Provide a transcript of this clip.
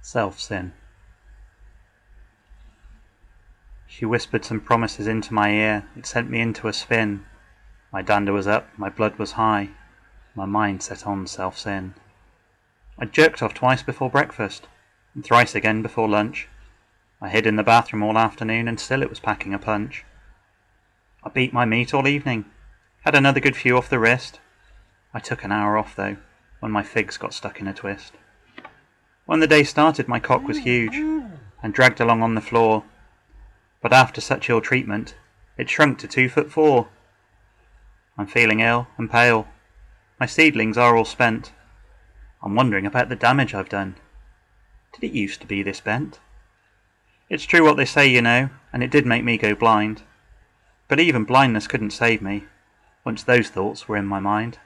Self-sin. She whispered some promises into my ear. It sent me into a spin. My dander was up, my blood was high, my mind set on self-sin. I jerked off twice before breakfast, and thrice again before lunch. I hid in the bathroom all afternoon, and still it was packing a punch. I beat my meat all evening, had another good few off the wrist. I took an hour off though, when my figs got stuck in a twist. When the day started my cock was huge, and dragged along on the floor, but after such ill treatment, it shrunk to 2'4". I'm feeling ill and pale, my seedlings are all spent. I'm wondering about the damage I've done. Did it used to be this bent? It's true what they say, you know, and it did make me go blind. But even blindness couldn't save me, once those thoughts were in my mind.